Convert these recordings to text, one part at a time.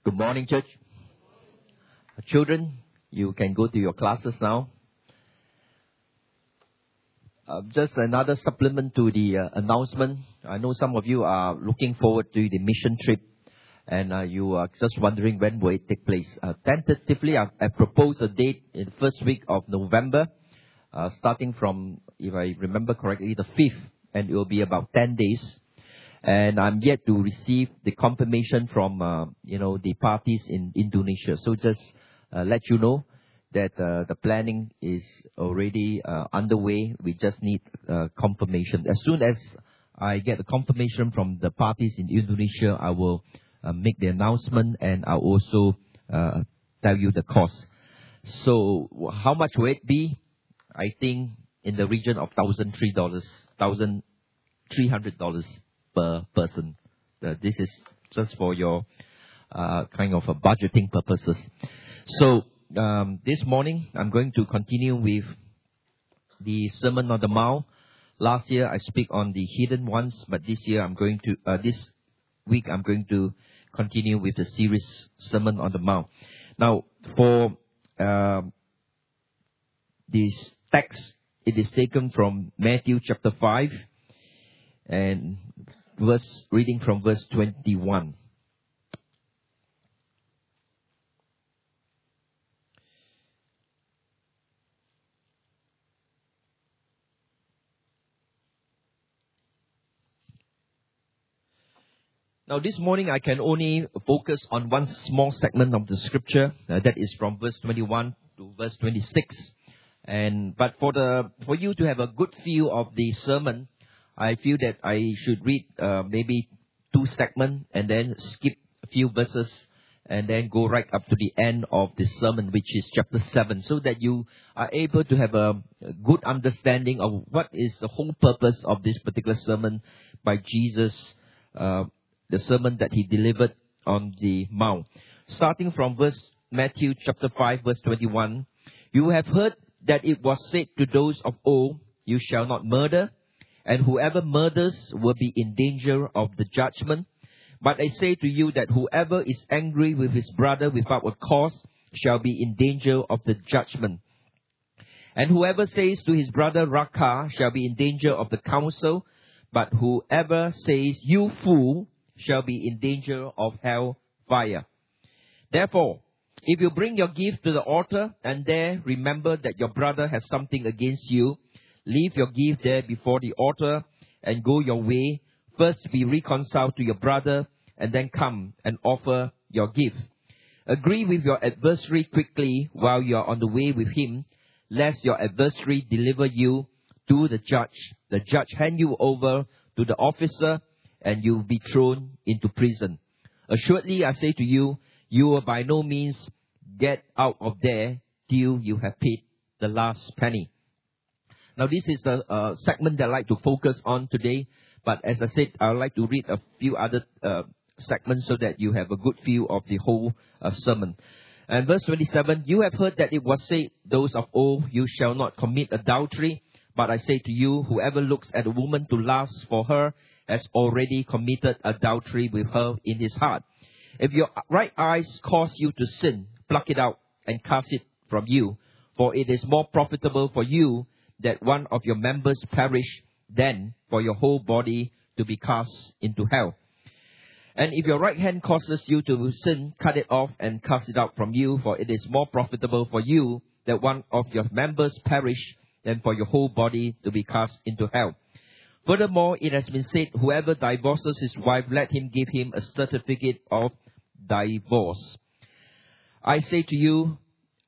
Good morning, church. Children, you can go to your classes now. Just another supplement to the announcement. I know some of you are looking forward to the mission trip, and you are just wondering when will it take place. Tentatively, I propose a date in the first week of November, starting from, if I remember correctly, the 5th, and it will be about 10 days. And I'm yet to receive the confirmation from, the parties in Indonesia. So just let you know that the planning is already underway. We just need confirmation. As soon as I get the confirmation from the parties in Indonesia, I will make the announcement, and I'll also tell you the cost. So how much will it be? I think in the region of $1,300 per person. This is just for your kind of budgeting purposes. So this morning, I'm going to continue with the Sermon on the Mount. Last year, I speak on the hidden ones, but this week, I'm going to continue with the series Sermon on the Mount. Now, for this text, it is taken from Matthew chapter 5, and reading from verse 21. Now, this morning, I can only focus on one small segment of the scripture. That is from verse 21 to verse 26. But for you to have a good feel of the sermon, I feel that I should read maybe 2 segments and then skip a few verses and then go right up to the end of the sermon, which is chapter 7, so that you are able to have a good understanding of what is the whole purpose of this particular sermon by Jesus, the sermon that he delivered on the Mount. Starting from Matthew chapter 5, verse 21, you have heard that it was said to those of old, you shall not murder, and whoever murders will be in danger of the judgment. But I say to you that whoever is angry with his brother without a cause shall be in danger of the judgment. And whoever says to his brother, Raca, shall be in danger of the council. But whoever says, you fool, shall be in danger of hell fire. Therefore, if you bring your gift to the altar, and there remember that your brother has something against you, leave your gift there before the altar and go your way. First be reconciled to your brother, and then come and offer your gift. Agree with your adversary quickly while you are on the way with him, lest your adversary deliver you to the judge hand you over to the officer, and you will be thrown into prison. Assuredly, I say to you, you will by no means get out of there till you have paid the last penny. Now, this is the segment that I like to focus on today. But as I said, I would like to read a few other segments so that you have a good view of the whole sermon. And verse 27, you have heard that it was said, those of old, you shall not commit adultery. But I say to you, whoever looks at a woman to lust for her has already committed adultery with her in his heart. If your right eye cause you to sin, pluck it out and cast it from you. For it is more profitable for you that one of your members perish than for your whole body to be cast into hell. And if your right hand causes you to sin, cut it off and cast it out from you. For it is more profitable for you that one of your members perish than for your whole body to be cast into hell. Furthermore, it has been said, whoever divorces his wife, let him give him a certificate of divorce. I say to you,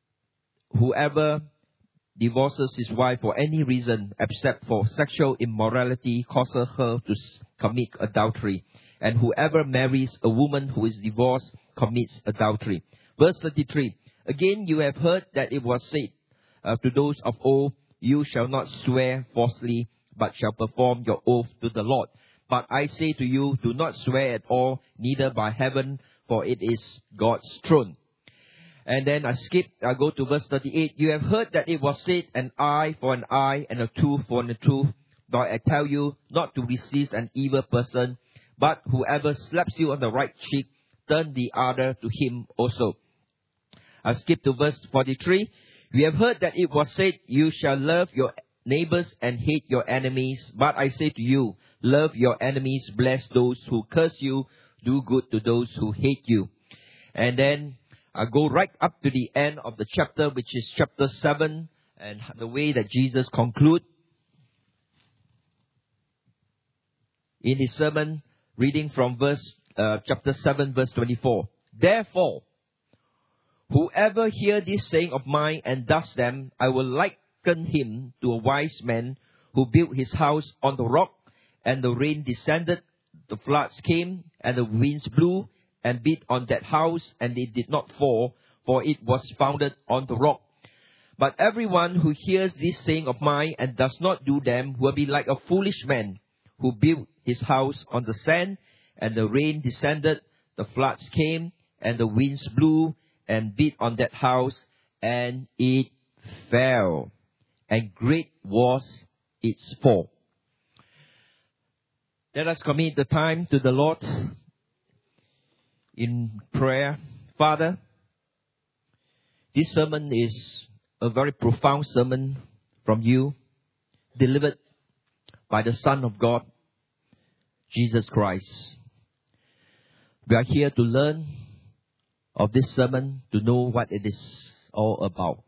whoever divorces his wife for any reason except for sexual immorality causes her to commit adultery. And whoever marries a woman who is divorced commits adultery. Verse 33, again you have heard that it was said to those of old, you shall not swear falsely, but shall perform your oath to the Lord. But I say to you, do not swear at all, neither by heaven, for it is God's throne. And then I go to verse 38. You have heard that it was said, an eye for an eye and a tooth for a tooth. But I tell you not to resist an evil person, but whoever slaps you on the right cheek, turn the other to him also. I'll skip to verse 43. We have heard that it was said, you shall love your neighbors and hate your enemies. But I say to you, love your enemies, bless those who curse you, do good to those who hate you. And then I go right up to the end of the chapter, which is chapter 7, and the way that Jesus concludes in his sermon, reading from chapter 7, verse 24. Therefore, whoever hear this saying of mine and does them, I will liken him to a wise man who built his house on the rock, and the rain descended, the floods came, and the winds blew and beat on that house, and it did not fall, for it was founded on the rock. But everyone who hears this saying of mine and does not do them will be like a foolish man who built his house on the sand, and the rain descended, the floods came, and the winds blew and beat on that house, and it fell. And great was its fall. Let us commit the time to the Lord in prayer. Father, this sermon is a very profound sermon from you, delivered by the Son of God, Jesus Christ. We are here to learn of this sermon, to know what it is all about.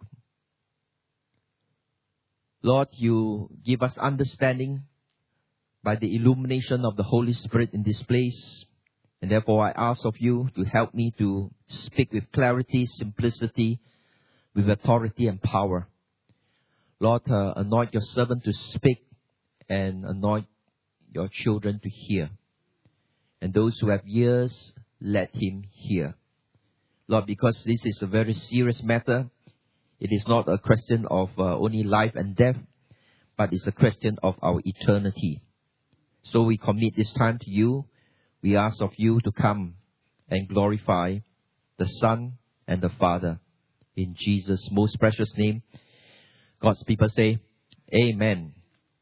Lord, you give us understanding by the illumination of the Holy Spirit in this place. And therefore I ask of you to help me to speak with clarity, simplicity, with authority and power. Lord, anoint your servant to speak and anoint your children to hear. And those who have ears, let him hear. Lord, because this is a very serious matter, it is not a question of only life and death, but it's a question of our eternity. So we commit this time to you. We ask of you to come and glorify the Son and the Father. In Jesus' most precious name, God's people say, Amen.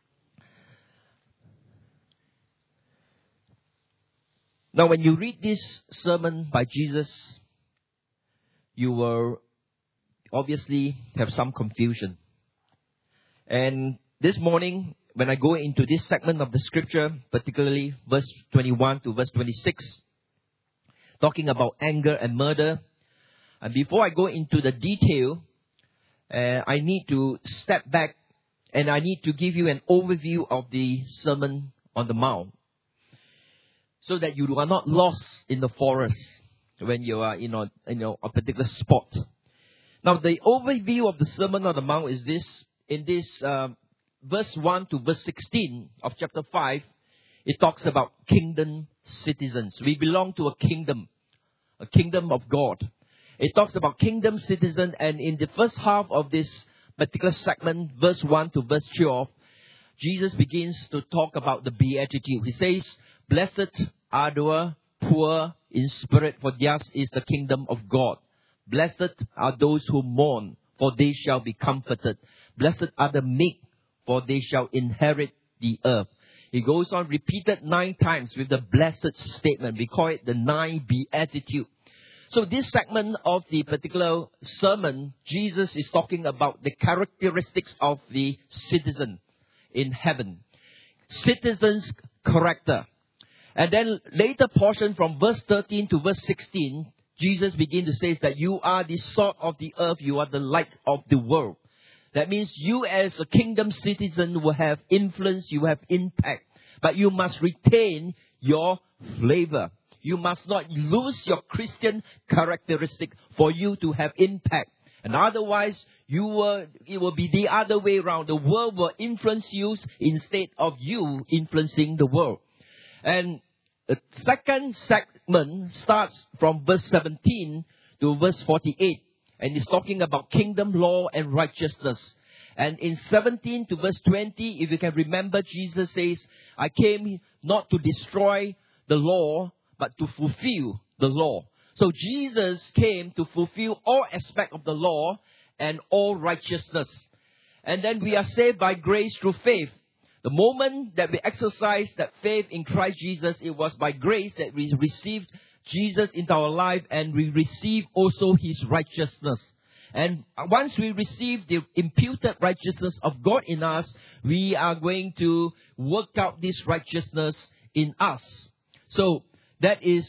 Now, when you read this sermon by Jesus, you will obviously have some confusion. And this morning, when I go into this segment of the scripture, particularly verse 21 to verse 26, talking about anger and murder, and before I go into the detail, I need to step back and I need to give you an overview of the Sermon on the Mount, so that you are not lost in the forest when you are in a particular spot. Now, the overview of the Sermon on the Mount is this. In this verse 1 to verse 16 of chapter 5, it talks about kingdom citizens. We belong to a kingdom of God. It talks about kingdom citizen, and in the first half of this particular segment, verse 1 to verse 12, Jesus begins to talk about the Beatitude. He says, blessed are the poor in spirit, for theirs is the kingdom of God. Blessed are those who mourn, for they shall be comforted. Blessed are the meek, for they shall inherit the earth. He goes on, repeated 9 times with the blessed statement. We call it the 9 Beatitudes. So this segment of the particular sermon, Jesus is talking about the characteristics of the citizen in heaven. Citizen's character. And then later portion from verse 13 to verse 16, Jesus begins to say that you are the salt of the earth, you are the light of the world. That means you as a kingdom citizen will have influence, you have impact. But you must retain your flavor. You must not lose your Christian characteristic for you to have impact. And otherwise, it will be the other way around. The world will influence you instead of you influencing the world. And the second segment starts from verse 17 to verse 48. And it's talking about kingdom, law, and righteousness. And in 17 to verse 20, if you can remember, Jesus says, I came not to destroy the law, but to fulfill the law. So Jesus came to fulfill all aspects of the law and all righteousness. And then we are saved by grace through faith. The moment that we exercise that faith in Christ Jesus, it was by grace that we received Jesus into our life and we receive also His righteousness. And once we receive the imputed righteousness of God in us, we are going to work out this righteousness in us. So that is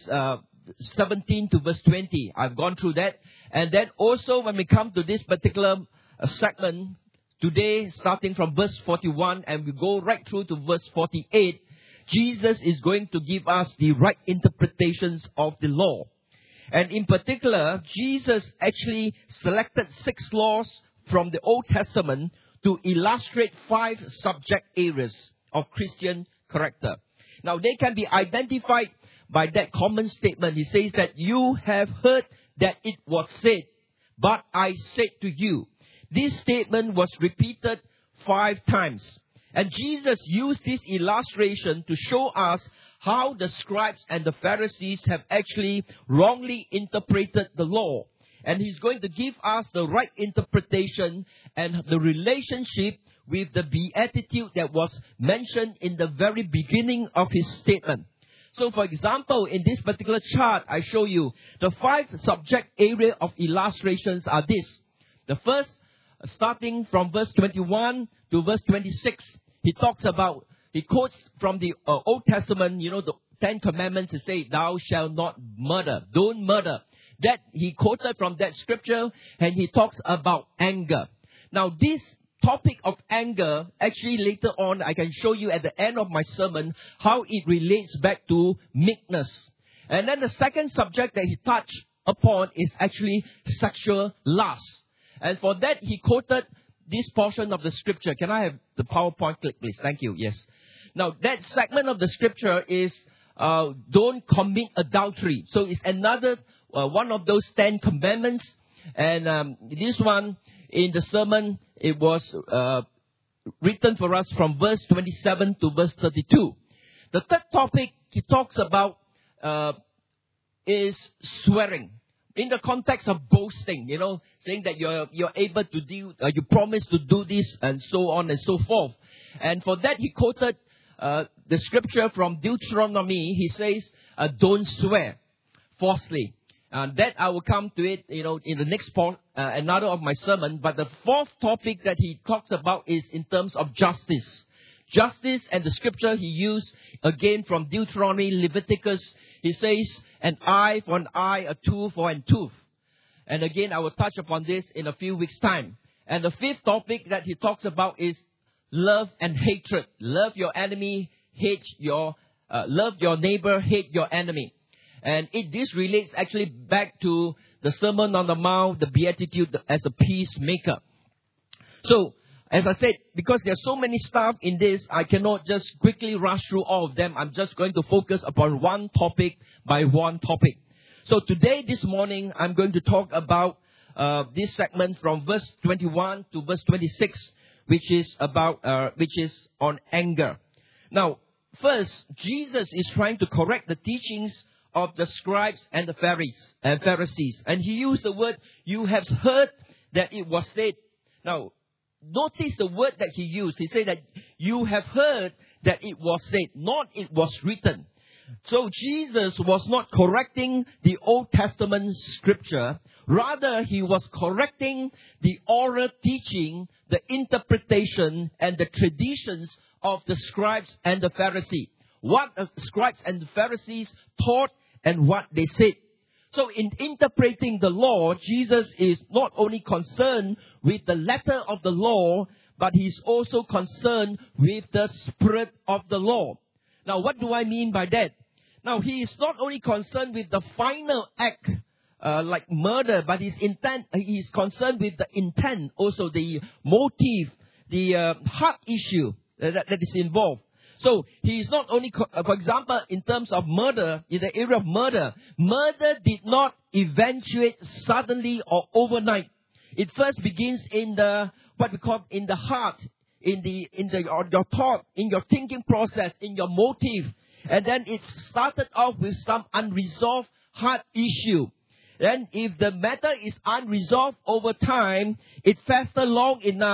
17 to verse 20. I've gone through that. And then also when we come to this particular segment, today starting from verse 41 and we go right through to verse 48, Jesus is going to give us the right interpretations of the law. And in particular, Jesus actually selected 6 laws from the Old Testament to illustrate 5 subject areas of Christian character. Now, they can be identified by that common statement. He says that you have heard that it was said, but I said to you. This statement was repeated 5 times. And Jesus used this illustration to show us how the scribes and the Pharisees have actually wrongly interpreted the law. And He's going to give us the right interpretation and the relationship with the beatitude that was mentioned in the very beginning of His statement. So, for example, in this particular chart, I show you the 5 subject area of illustrations are this. The first, starting from verse 21 to verse 26, he quotes from the Old Testament, the 10 Commandments to say, thou shalt not murder, don't murder. That he quoted from that scripture, and he talks about anger. Now, this topic of anger, actually later on, I can show you at the end of my sermon how it relates back to meekness. And then the second subject that he touched upon is actually sexual lust. And for that, he quoted this portion of the scripture. Can I have the PowerPoint click, please? Thank you. Yes. Now, that segment of the scripture is don't commit adultery. So it's another one of those 10 commandments. And this one, in the sermon, it was written for us from verse 27 to verse 32. The third topic he talks about is swearing. In the context of boasting, saying that you're able to do, you promise to do this and so on and so forth. And for that, he quoted the scripture from Deuteronomy. He says, don't swear falsely. That I will come to it, in the next part, another of my sermon. But the fourth topic that he talks about is in terms of justice. Justice and the scripture he used again from Deuteronomy, Leviticus. He says, an eye for an eye, a tooth for a tooth. And again, I will touch upon this in a few weeks' time. And the fifth topic that he talks about is love and hatred. Love your enemy, love your neighbor, hate your enemy. And this relates actually back to the Sermon on the Mount, the Beatitude as a peacemaker. So, as I said, because there's so many stuff in this, I cannot just quickly rush through all of them. I'm just going to focus upon one topic by one topic. So today, this morning, I'm going to talk about this segment from verse 21 to verse 26, which is on anger. Now, first, Jesus is trying to correct the teachings of the scribes and the Pharisees. And he used the word, you have heard that it was said. Now, notice the word that he used. He said that you have heard that it was said, not it was written. So Jesus was not correcting the Old Testament scripture. Rather, he was correcting the oral teaching, the interpretation, and the traditions of the scribes and the Pharisees. What the scribes and the Pharisees taught and what they said. So in interpreting the law, Jesus is not only concerned with the letter of the law, but he's also concerned with the spirit of the law. Now, what do I mean by that? Now, he is not only concerned with the final act, like murder, but he's concerned with the intent, also the motive, the heart issue that is involved. So, he is not only, for example, in terms of murder, in the area of murder did not eventuate suddenly or overnight. It first begins in what we call in the heart, your thought, in your thinking process, in your motive. And then it started off with some unresolved heart issue. Then if the matter is unresolved over time, it festers long enough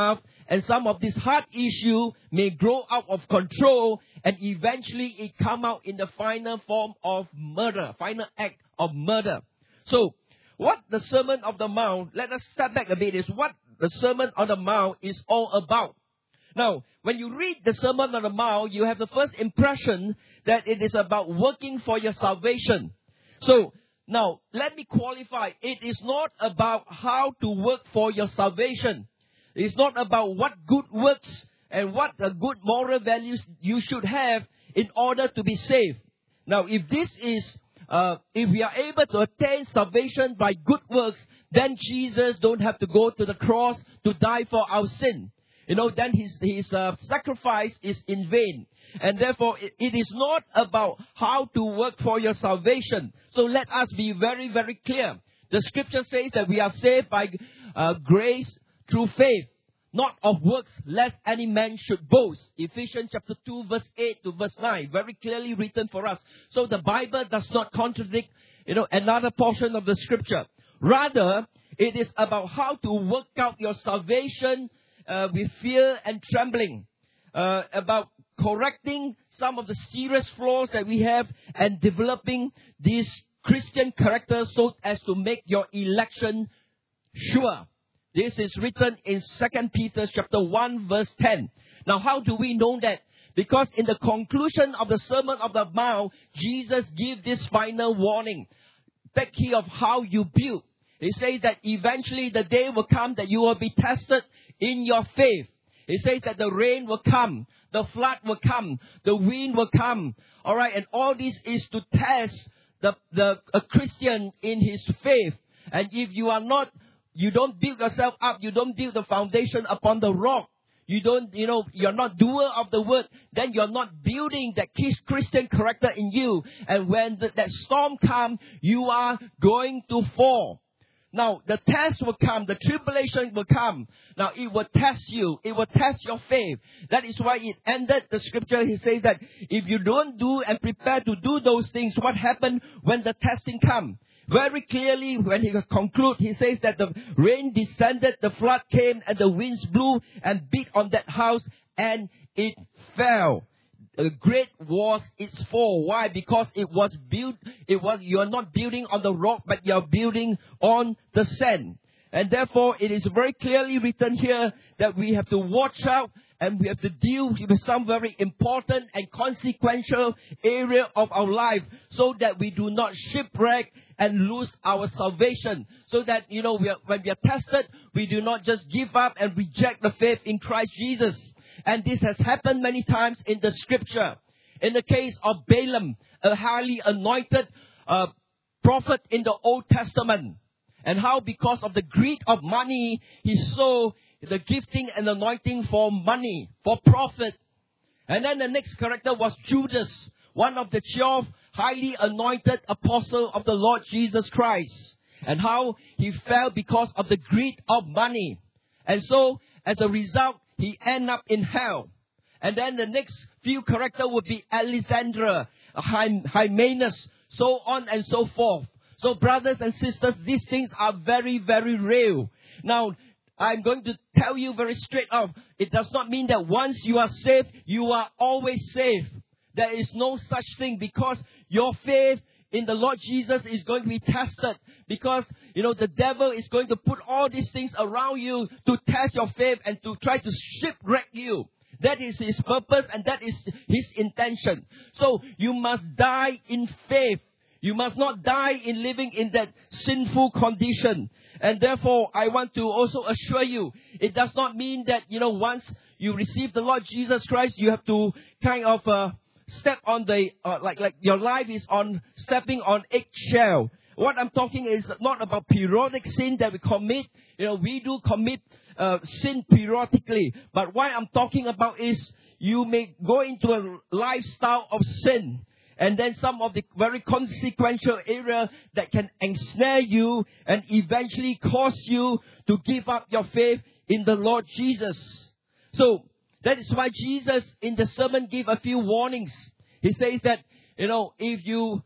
and some of this heart issue may grow out of control, and eventually it come out in the final form of murder, final act of murder. So, what the Sermon on the Mount, let us step back a bit, is what the Sermon on the Mount is all about. Now, when you read the Sermon on the Mount, you have the first impression that it is about working for your salvation. So, now, let me qualify. It is not about how to work for your salvation. It's not about what good works and what the good moral values you should have in order to be saved. Now, if this is, if we are able to attain salvation by good works, then Jesus don't have to go to the cross to die for our sin. Then his sacrifice is in vain. And therefore, it is not about how to work for your salvation. So let us be very, very clear. The scripture says that we are saved by grace through faith, not of works, lest any man should boast. Ephesians chapter 2, verse 8 to verse 9. Very clearly written for us. So the Bible does not contradict, another portion of the scripture. Rather, it is about how to work out your salvation with fear and trembling, about correcting some of the serious flaws that we have and developing this Christian character so as to make your election sure. This is written in 2 Peter chapter 1 verse 10. Now, how do we know that? Because in the conclusion of the Sermon on the Mount, Jesus gives this final warning. Take heed of how you build. He says that eventually the day will come that you will be tested in your faith. He says that the rain will come, the flood will come, the wind will come. Alright, and all this is to test a Christian in his faith. And if you are not, you don't build yourself up, you don't build the foundation upon the rock, you don't, you're not doer of the word, then you're not building that Christian character in you. And when that storm comes, you are going to fall. Now, the test will come, the tribulation will come. Now, it will test you. It will test your faith. That is why it ended the scripture. He says that if you don't do and prepare to do those things, what happened when the testing comes? Very clearly, when he concludes, he says that the rain descended, the flood came, and the winds blew and beat on that house, and it fell. Great was its fall. Why? Because you're not building on the rock, but you're building on the sand. And therefore, it is very clearly written here that we have to watch out and we have to deal with some very important and consequential area of our life so that we do not shipwreck and lose our salvation. So that, when we are tested, we do not just give up and reject the faith in Christ Jesus. And this has happened many times in the scripture. In the case of Balaam, a highly anointed prophet in the Old Testament. And how because of the greed of money, he sold the gifting and anointing for money, for profit. And then the next character was Judas, one of the 12 highly anointed apostles of the Lord Jesus Christ. And how he fell because of the greed of money. And so, as a result, he ended up in hell. And then the next few characters would be Alexander, Hymenaeus, so on and so forth. So brothers and sisters, these things are very, very real. Now, I'm going to tell you very straight off, it does not mean that once you are saved, you are always saved. There is no such thing, because your faith in the Lord Jesus is going to be tested. Because, the devil is going to put all these things around you to test your faith and to try to shipwreck you. That is his purpose and that is his intention. So, you must die in faith. You must not die in living in that sinful condition. And therefore, I want to also assure you, it does not mean that, once you receive the Lord Jesus Christ, you have to kind of step on the, like your life is on stepping on eggshell. What I'm talking is not about periodic sin that we commit. We do commit sin periodically. But what I'm talking about is you may go into a lifestyle of sin. And then some of the very consequential area that can ensnare you and eventually cause you to give up your faith in the Lord Jesus. So, that is why Jesus in the sermon gave a few warnings. He says that, if you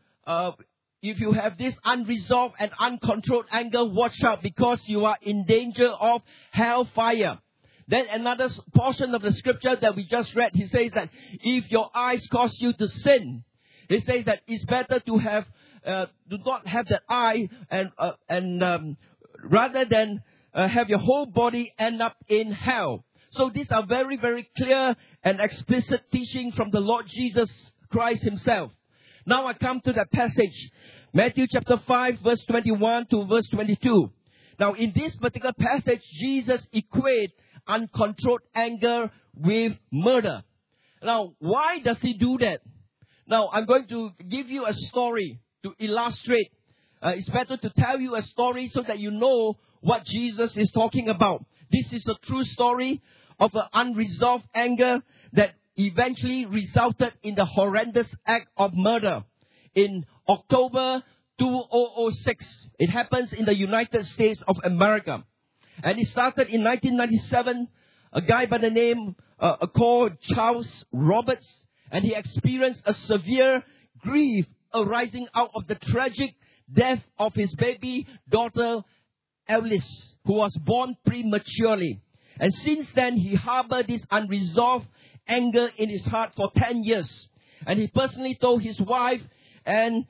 have this unresolved and uncontrolled anger, watch out, because you are in danger of hellfire. Then another portion of the scripture that we just read, he says that if your eyes cause you to sin, he says that it's better to have, do not have that eye and rather than have your whole body end up in hell. So these are very, very clear and explicit teaching from the Lord Jesus Christ himself. Now I come to that passage, Matthew chapter 5, verse 21 to verse 22. Now in this particular passage, Jesus equates uncontrolled anger with murder. Now, why does he do that? Now, I'm going to give you a story to illustrate. It's better to tell you a story so that you know what Jesus is talking about. This is a true story of an unresolved anger that eventually resulted in the horrendous act of murder. In October 2006, it happens in the United States of America. And it started in 1997, a guy by the name called Charles Roberts, and he experienced a severe grief arising out of the tragic death of his baby daughter, Alice, who was born prematurely. And since then, he harbored this unresolved anger in his heart for 10 years. And he personally told his wife and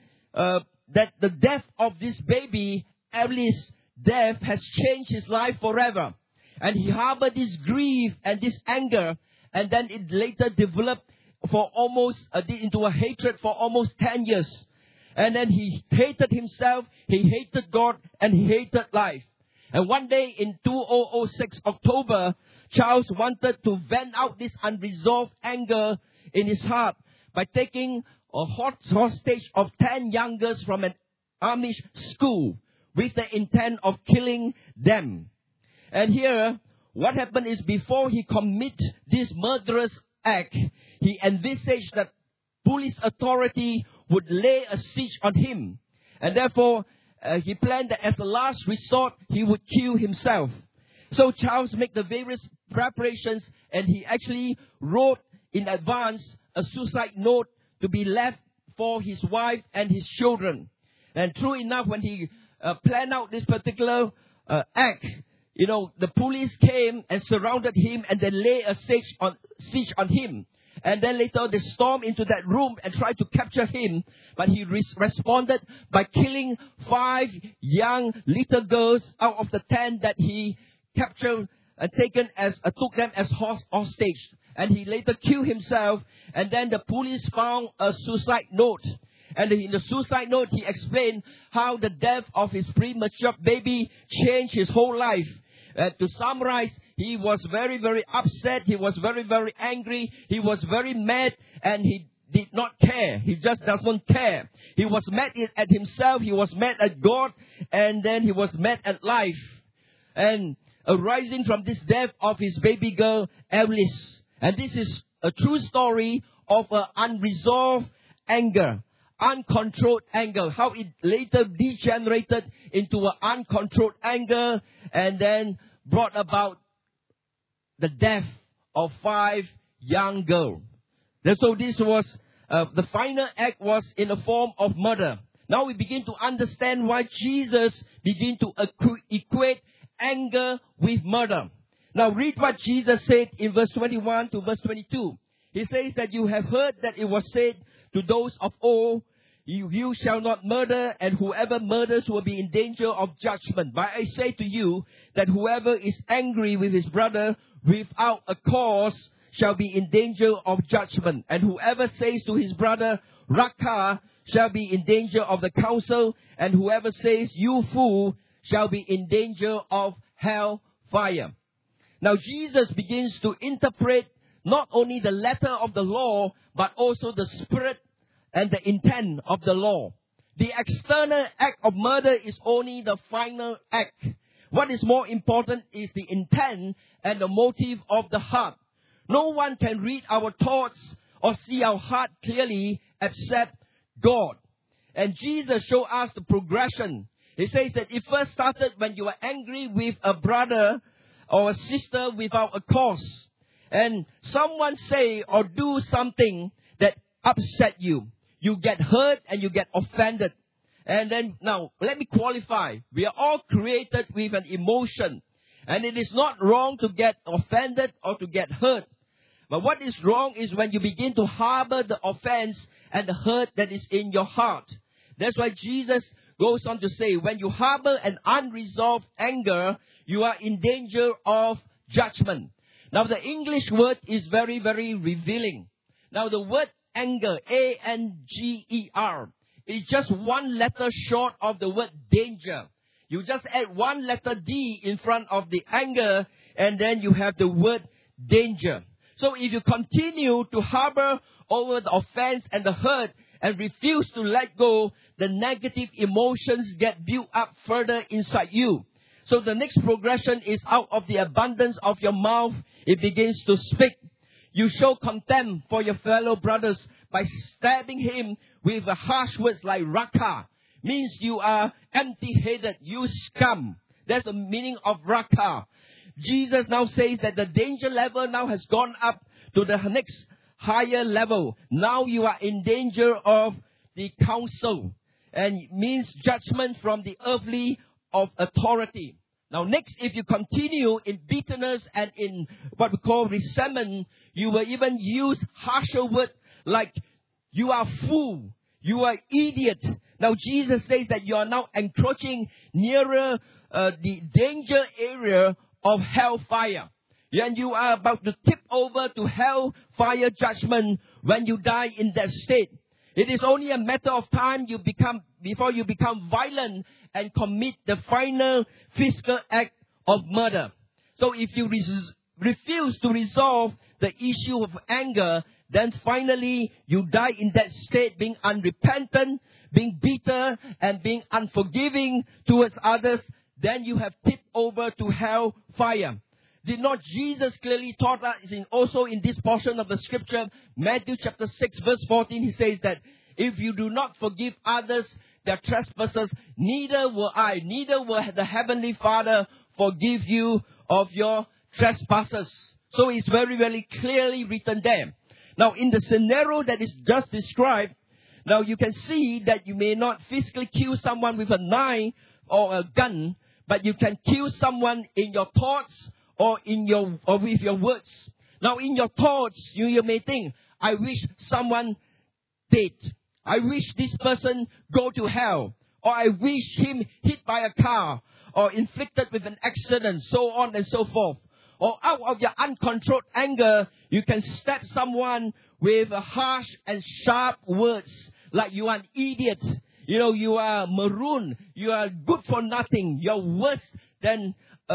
that the death of this baby, Alice's death, has changed his life forever. And he harbored this grief and this anger, and then it later developed for almost into a hatred for almost 10 years. And then he hated himself, he hated God, and he hated life. And one day in 2006 October, Charles wanted to vent out this unresolved anger in his heart by taking a hostage of 10 young girls from an Amish school with the intent of killing them. And here, what happened is before he commit this murderous act, he envisaged that police authority would lay a siege on him. And therefore, he planned that as a last resort, he would kill himself. So Charles made the various preparations, and he actually wrote in advance a suicide note to be left for his wife and his children. And true enough, when he planned out this particular act, the police came and surrounded him, and they lay a siege on him. And then later they stormed into that room and tried to capture him. But he responded by killing 5 young little girls out of the 10 that he captured and took them as hostage. And he later killed himself. And then the police found a suicide note. And in the suicide note, he explained how the death of his premature baby changed his whole life. To summarize, he was very, very upset. He was very, very angry. He was very mad, and he did not care. He just does not care. He was mad at himself. He was mad at God, and then he was mad at life. And arising from this death of his baby girl, Alice. And this is a true story of an unresolved anger. Uncontrolled anger, how it later degenerated into an uncontrolled anger and then brought about the death of 5 young girls. And so this was, the final act was in the form of murder. Now we begin to understand why Jesus began to equate anger with murder. Now read what Jesus said in verse 21 to verse 22. He says that you have heard that it was said to those of old, you shall not murder, and whoever murders will be in danger of judgment. But I say to you that whoever is angry with his brother without a cause shall be in danger of judgment. And whoever says to his brother, Raca, shall be in danger of the council. And whoever says, you fool, shall be in danger of hell fire. Now Jesus begins to interpret not only the letter of the law, but also the spirit and the intent of the law. The external act of murder is only the final act. What is more important is the intent and the motive of the heart. No one can read our thoughts or see our heart clearly except God. And Jesus showed us the progression. He says that it first started when you are angry with a brother or a sister without a cause. And someone say or do something that upset you. You get hurt and you get offended. And then, now, let me qualify. We are all created with an emotion. And it is not wrong to get offended or to get hurt. But what is wrong is when you begin to harbor the offense and the hurt that is in your heart. That's why Jesus goes on to say, when you harbor an unresolved anger, you are in danger of judgment. Now the English word is very, very revealing. Now the word anger, A-N-G-E-R, is just one letter short of the word danger. You just add one letter D in front of the anger, and then you have the word danger. So if you continue to harbor over the offense and the hurt and refuse to let go, the negative emotions get built up further inside you. So the next progression is out of the abundance of your mouth, it begins to speak. You show contempt for your fellow brothers by stabbing him with a harsh words like raka. Means you are empty-headed, you scum. That's the meaning of raka. Jesus now says that the danger level now has gone up to the next higher level. Now you are in danger of the council. And it means judgment from the earthly of authority. Now next, if you continue in bitterness and in what we call resentment, you will even use harsher words like, you are fool, you are idiot. Now Jesus says that you are now encroaching nearer the danger area of hellfire. And you are about to tip over to hellfire judgment when you die in that state. It is only a matter of time before you become violent and commit the final physical act of murder. So if you refuse to resolve the issue of anger, then finally you die in that state, being unrepentant, being bitter, and being unforgiving towards others. Then you have tipped over to hellfire. Did not Jesus clearly taught us also in this portion of the scripture, Matthew chapter 6 verse 14, he says that if you do not forgive others their trespasses, neither will the Heavenly Father forgive you of your trespasses. So it's very, very clearly written there. Now in the scenario that is just described, now you can see that you may not physically kill someone with a knife or a gun, but you can kill someone in your thoughts or with your words. Now in your thoughts, you may think, I wish someone dead. I wish this person go to hell. Or I wish him hit by a car. Or inflicted with an accident. So on and so forth. Or out of your uncontrolled anger, you can stab someone with harsh and sharp words. Like you are an idiot. You are maroon. You are good for nothing. You're worse than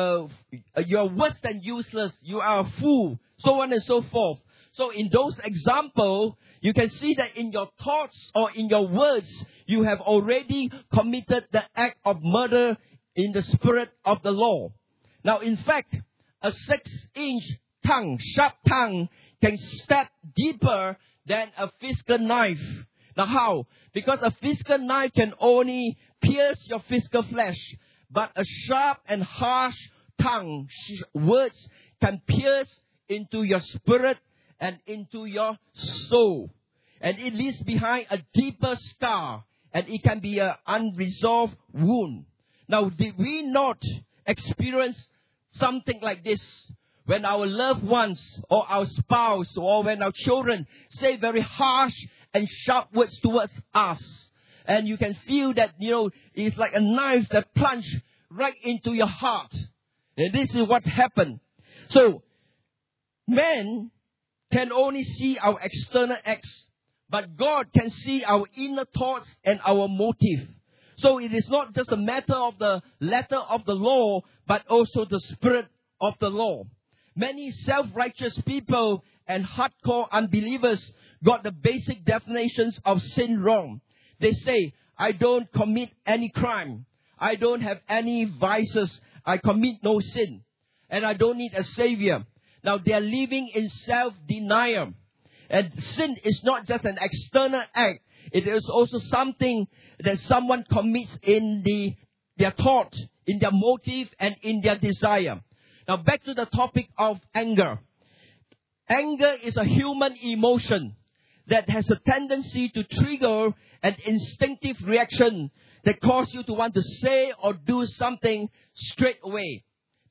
useless. You are a fool. So on and so forth. So in those examples, you can see that in your thoughts or in your words, you have already committed the act of murder in the spirit of the law. Now, in fact, a 6-inch tongue, sharp tongue, can stab deeper than a physical knife. Now, how? Because a physical knife can only pierce your physical flesh, but a sharp and harsh tongue, words, can pierce into your spirit and into your soul. And it leaves behind a deeper scar, and it can be an unresolved wound. Now, did we not experience something like this when our loved ones or our spouse or when our children say very harsh and sharp words towards us? And you can feel that, it's like a knife that plunged right into your heart. And this is what happened. So, men can only see our external acts, but God can see our inner thoughts and our motive. So it is not just a matter of the letter of the law, but also the spirit of the law. Many self-righteous people and hardcore unbelievers got the basic definitions of sin wrong. They say, I don't commit any crime. I don't have any vices. I commit no sin. And I don't need a savior. Now they are living in self-denial. And sin is not just an external act. It is also something that someone commits in their thought, in their motive, and in their desire. Now back to the topic of anger. Anger is a human emotion that has a tendency to trigger an instinctive reaction that causes you to want to say or do something straight away.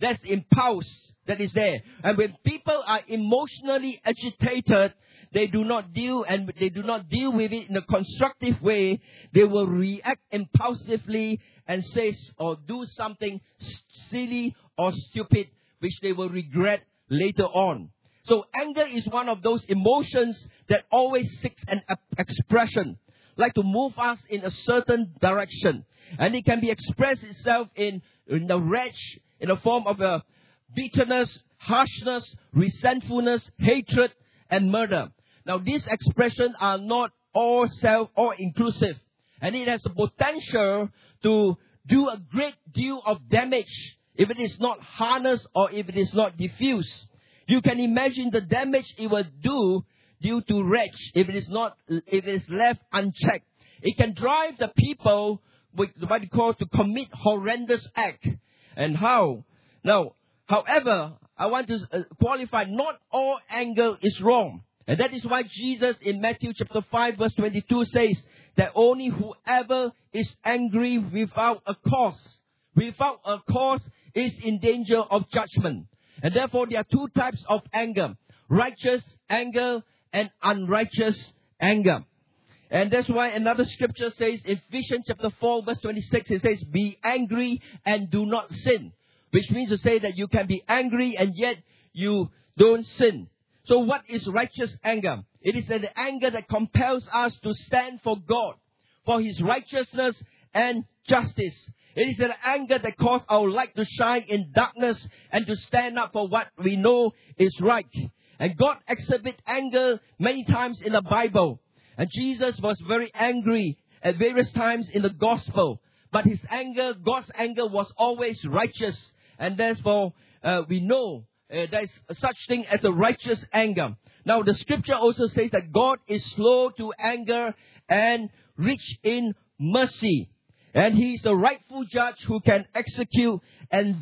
That's the impulse that is there. And when people are emotionally agitated, they do not deal with it in a constructive way. They will react impulsively and say or do something silly or stupid, which they will regret later on. So anger is one of those emotions that always seeks an expression, like to move us in a certain direction. And it can be expressed itself in the rage, in the form of a bitterness, harshness, resentfulness, hatred, and murder. Now, these expressions are not all inclusive, and it has the potential to do a great deal of damage if it is not harnessed or if it is not diffused. You can imagine the damage it will do due to rage if it is left unchecked. It can drive the people with what you call to commit horrendous act. And how? Now, however, I want to qualify, not all anger is wrong. And that is why Jesus in Matthew chapter 5 verse 22 says that only whoever is angry without a cause is in danger of judgment. And therefore there are two types of anger: righteous anger and unrighteous anger. And that's why another scripture says in Ephesians chapter 4 verse 26, it says, be angry and do not sin. Which means to say that you can be angry and yet you don't sin. So what is righteous anger? It is the anger that compels us to stand for God, for His righteousness and justice. It is the anger that causes our light to shine in darkness and to stand up for what we know is right. And God exhibits anger many times in the Bible. And Jesus was very angry at various times in the gospel. But His anger, God's anger, was always righteous. And therefore, we know there is such thing as a righteous anger. Now, the scripture also says that God is slow to anger and rich in mercy. And He is the rightful judge who can execute and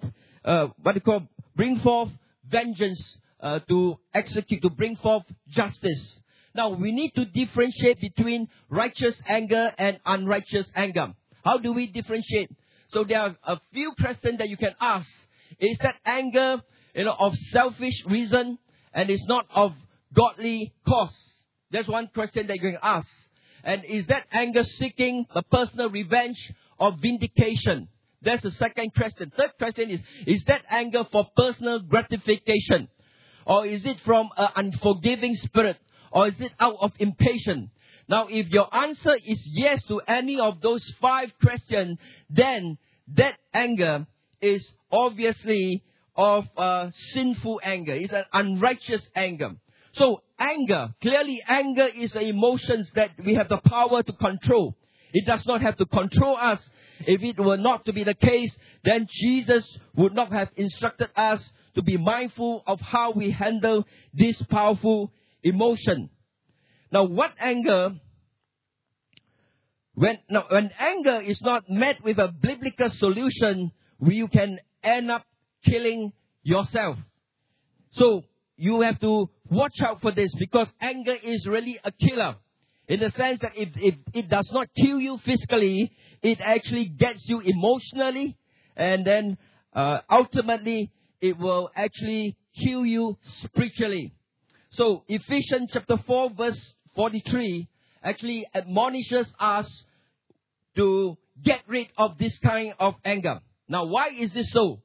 bring forth vengeance to execute, to bring forth justice. Now, we need to differentiate between righteous anger and unrighteous anger. How do we differentiate? So there are a few questions that you can ask. Is that anger, of selfish reason and is not of godly cause? That's one question that you can ask. And is that anger seeking a personal revenge or vindication? That's the second question. Third question is that anger for personal gratification? Or is it from an unforgiving spirit? Or is it out of impatience? Now, if your answer is yes to any of those 5 questions, then that anger is obviously of sinful anger. It's an unrighteous anger. So clearly anger is an emotion that we have the power to control. It does not have to control us. If it were not to be the case, then Jesus would not have instructed us to be mindful of how we handle this powerful emotion. Now, what anger? When anger is not met with a biblical solution, you can end up killing yourself. So you have to watch out for this, because anger is really a killer. In the sense that if it does not kill you physically, it actually gets you emotionally, and then ultimately it will actually kill you spiritually. So Ephesians chapter 4 verse 43 actually admonishes us to get rid of this kind of anger. Now, why is this so?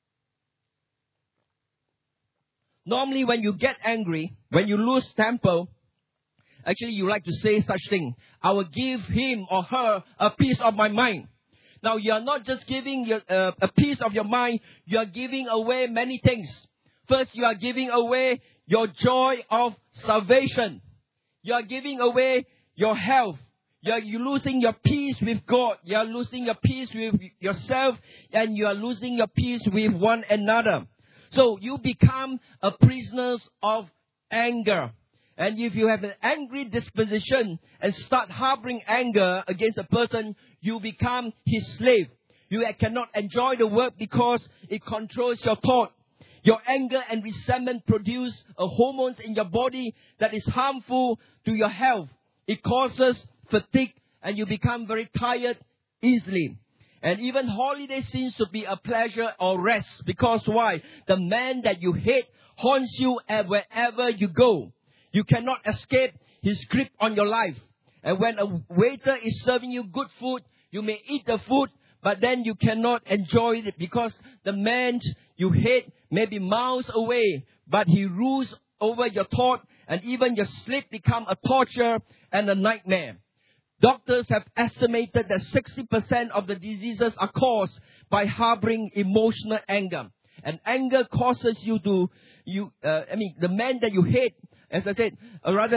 Normally, when you get angry, when you lose temper, actually you like to say such thing: I will give him or her a piece of my mind. Now, you are not just giving a piece of your mind, you are giving away many things. First, you are giving away your joy of salvation. You are giving away your health. You're losing your peace with God. You are losing your peace with yourself, and you are losing your peace with one another. So you become a prisoner of anger. And if you have an angry disposition and start harboring anger against a person, you become his slave. You cannot enjoy the work because it controls your thought. Your anger and resentment produce hormones in your body that is harmful to your health. It causes fatigue, and you become very tired easily. And even holiday seems to be a pleasure or rest. Because why? The man that you hate haunts you wherever you go. You cannot escape his grip on your life. And when a waiter is serving you good food, you may eat the food, but then you cannot enjoy it because the man you hate may be miles away, but he rules over your thought, and even your sleep become a torture and a nightmare. Doctors have estimated that 60% of the diseases are caused by harboring emotional anger. And anger causes you to, the man that you hate, as I said,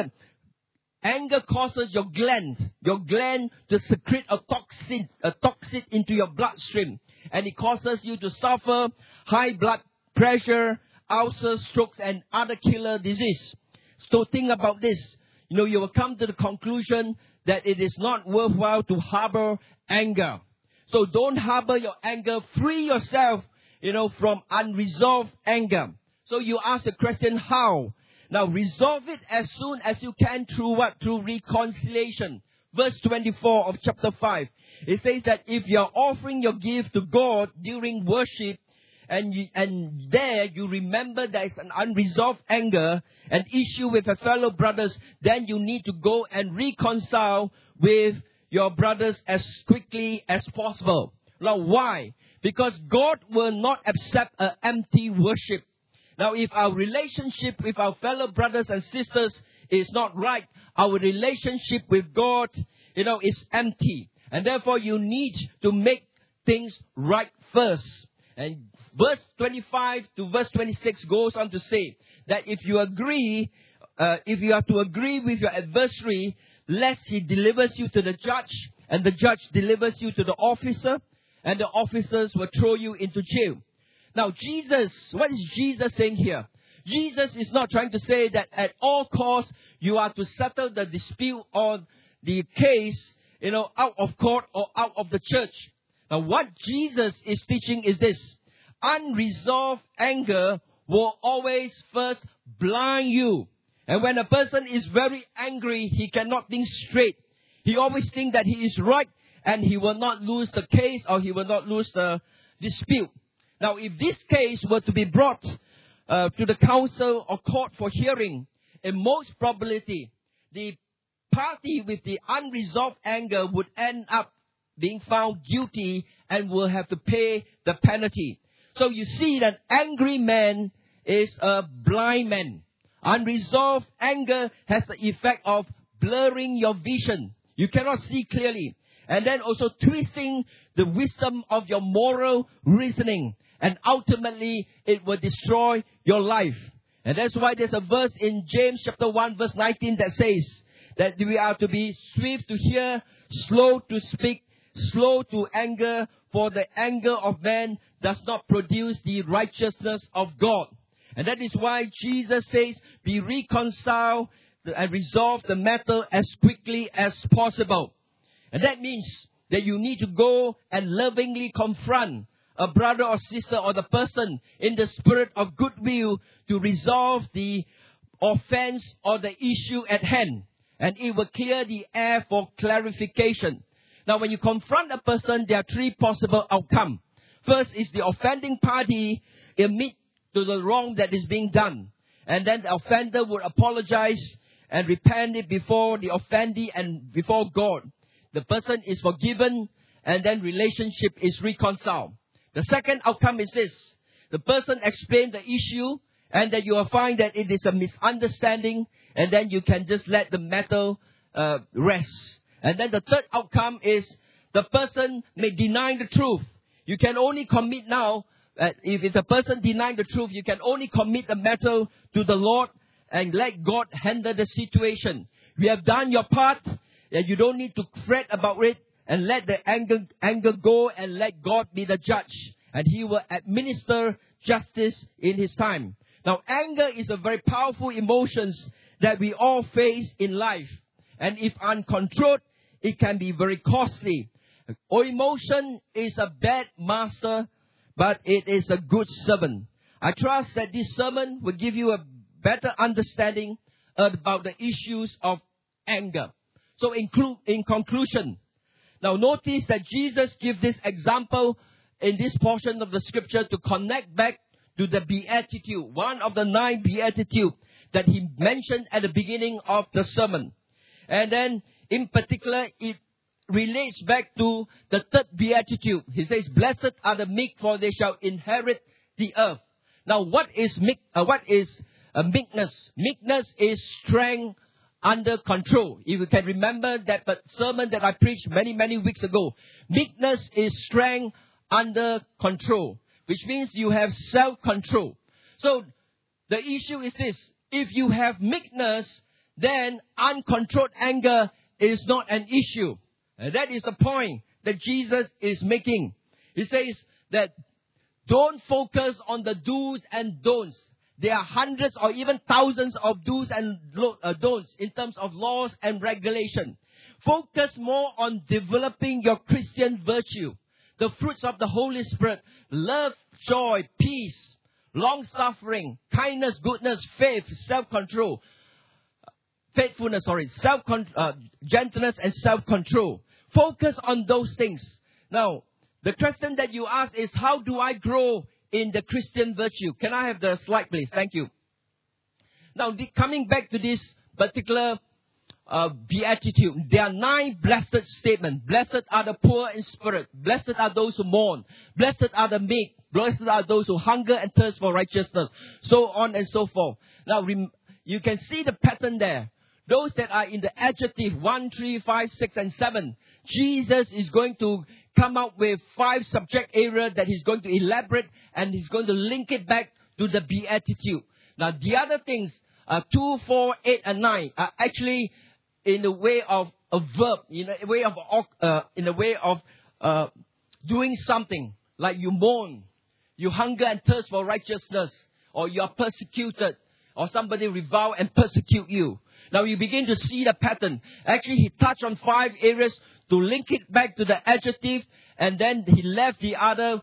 anger causes your gland to secrete a toxin into your bloodstream. And it causes you to suffer high blood pressure, ulcers, strokes, and other killer disease. So think about this. You will come to the conclusion that it is not worthwhile to harbor anger. So don't harbor your anger. Free yourself, from unresolved anger. So you ask the question, how? Now resolve it as soon as you can through what? Through reconciliation. Verse 24 of chapter 5. It says that if you're offering your gift to God during worship, and there you remember there is an unresolved anger, an issue with a fellow brothers, then you need to go and reconcile with your brothers as quickly as possible. Now why? Because God will not accept an empty worship. Now if our relationship with our fellow brothers and sisters is not right, our relationship with God, is empty. And therefore you need to make things right first. And verse 25 to verse 26 goes on to say that if you are to agree with your adversary, lest he delivers you to the judge, and the judge delivers you to the officer, and the officers will throw you into jail. Now what is Jesus saying here? Jesus is not trying to say that at all costs you are to settle the dispute or the case, out of court or out of the church. Now what Jesus is teaching is this. Unresolved anger will always first blind you. And when a person is very angry, he cannot think straight. He always thinks that he is right, and he will not lose the case, or he will not lose the dispute. Now, if this case were to be brought to the council or court for hearing, in most probability, the party with the unresolved anger would end up being found guilty and will have to pay the penalty. So you see that angry man is a blind man. Unresolved anger has the effect of blurring your vision. You cannot see clearly. And then also twisting the wisdom of your moral reasoning. And ultimately, it will destroy your life. And that's why there's a verse in James chapter 1 verse 19 that says that we are to be swift to hear, slow to speak, slow to anger, for the anger of man does not produce the righteousness of God. And that is why Jesus says, be reconciled and resolve the matter as quickly as possible. And that means that you need to go and lovingly confront a brother or sister or the person in the spirit of goodwill to resolve the offense or the issue at hand. And it will clear the air for clarification. Now, when you confront a person, there are three possible outcomes. First is the offending party admit to the wrong that is being done. And then the offender would apologize and repent it before the offendee and before God. The person is forgiven, and then relationship is reconciled. The second outcome is this. The person explained the issue, and then you will find that it is a misunderstanding, and then you can just let the matter rest. And then the third outcome is the person may deny the truth. You can only commit now, if it's a person denying the truth, you can only commit the matter to the Lord and let God handle the situation. You have done your part, and you don't need to fret about it, and let the anger go, and let God be the judge, and He will administer justice in His time. Now, anger is a very powerful emotion that we all face in life, and if uncontrolled, it can be very costly. Emotion is a bad master, but it is a good servant. I trust that this sermon will give you a better understanding about the issues of anger. So in conclusion, Now notice that Jesus gives this example in this portion of the scripture to connect back to the Beatitude, one of the 9 Beatitudes that he mentioned at the beginning of the sermon. And then in particular, it relates back to the 3rd Beatitude. He says, blessed are the meek, for they shall inherit the earth. Now what is meekness? Meekness is strength under control. If you can remember that sermon that I preached many weeks ago. Meekness is strength under control, which means you have self-control. So the issue is this: if you have meekness, then uncontrolled anger is not an issue. And that is the point that Jesus is making. He says that don't focus on the do's and don'ts. There are hundreds or even thousands of do's and don'ts in terms of laws and regulation. Focus more on developing your Christian virtue, the fruits of the Holy Spirit: love, joy, peace, long-suffering, kindness, goodness, faith, self-control. Gentleness and self-control. Focus on those things. Now, the question that you ask is, how do I grow in the Christian virtue? Can I have the slide, please? Thank you. Now, coming back to this particular beatitude, there are 9 blessed statements. Blessed are the poor in spirit. Blessed are those who mourn. Blessed are the meek. Blessed are those who hunger and thirst for righteousness. So on and so forth. Now, you can see the pattern there. Those that are in the adjective 1, 3, 5, 6, and 7, Jesus is going to come up with 5 subject areas that he's going to elaborate, and he's going to link it back to the beatitude. Now, the other things, 2, 4, 8, and 9, are actually in the way of a verb, in a way of doing something, like you mourn, you hunger and thirst for righteousness, or you are persecuted, or somebody revile and persecute you. Now you begin to see the pattern. Actually, he touched on 5 areas to link it back to the adjective, and then he left the other,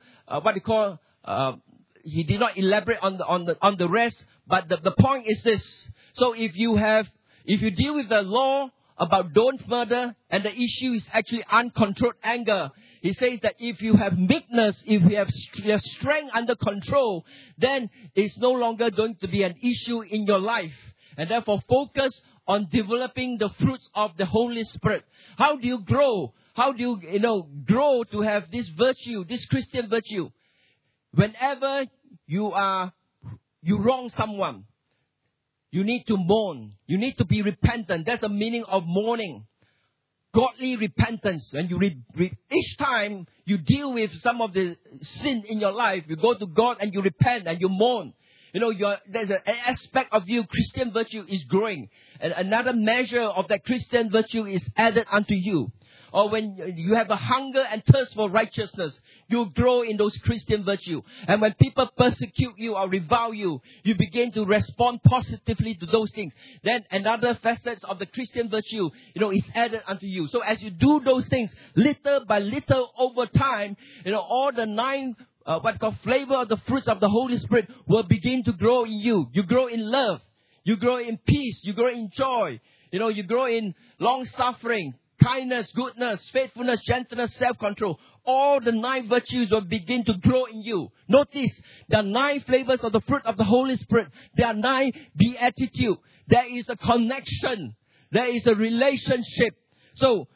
he did not elaborate on the rest. But the point is this: so if you deal with the law about don't murder, and the issue is actually uncontrolled anger, he says that if you have meekness, if you have strength under control, then it's no longer going to be an issue in your life. And therefore, focus on developing the fruits of the Holy Spirit. How do you grow? How do you, grow to have this virtue, this Christian virtue? Whenever you wrong someone, you need to mourn. You need to be repentant. That's the meaning of mourning. Godly repentance. And each time you deal with some of the sin in your life, you go to God and you repent and you mourn. There's an aspect of you, Christian virtue is growing. And another measure of that Christian virtue is added unto you. Or when you have a hunger and thirst for righteousness, you grow in those Christian virtue. And when people persecute you or revile you, you begin to respond positively to those things. Then another facet of the Christian virtue, is added unto you. So as you do those things, little by little over time, all the 9 flavor of the fruits of the Holy Spirit will begin to grow in you. You grow in love. You grow in peace. You grow in joy. You grow in long-suffering, kindness, goodness, faithfulness, gentleness, self-control. All the 9 virtues will begin to grow in you. Notice, there are 9 flavors of the fruit of the Holy Spirit. There are 9 beatitudes. There is a connection. There is a relationship. So,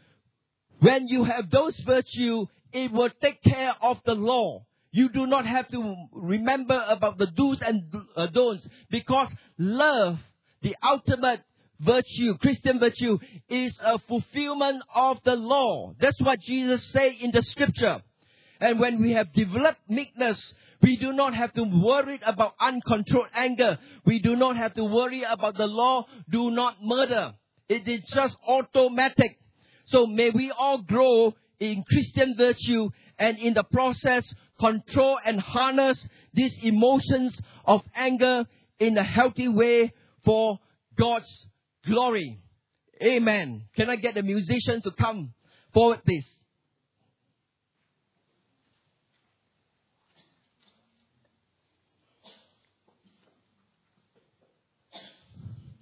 when you have those virtues, it will take care of the law. You do not have to remember about the do's and don'ts, because love, the ultimate virtue, Christian virtue, is a fulfillment of the law. That's what Jesus said in the scripture. And when we have developed meekness, we do not have to worry about uncontrolled anger. We do not have to worry about the law, do not murder. It is just automatic. So may we all grow in Christian virtue, and in the process, control and harness these emotions of anger in a healthy way for God's glory. Amen. Can I get the musicians to come forward, please?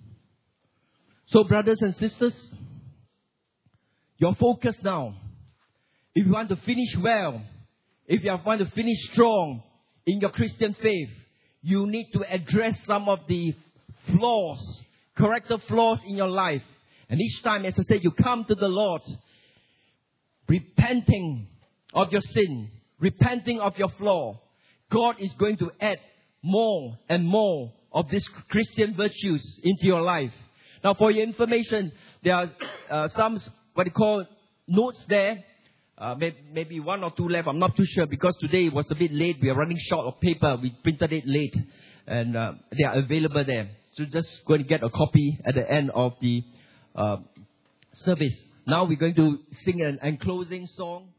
So, brothers and sisters, your focus now if you want to finish well, if you want to finish strong in your Christian faith, you need to address some of the flaws, character flaws in your life. And each time, as I said, you come to the Lord, repenting of your sin, repenting of your flaw, God is going to add more and more of these Christian virtues into your life. Now, for your information, there are some, what you call, notes there. Maybe one or two left. I'm not too sure because today it was a bit late. We are running short of paper. We printed it late. And they are available there. So just go and get a copy at the end of the service. Now we're going to sing an closing song.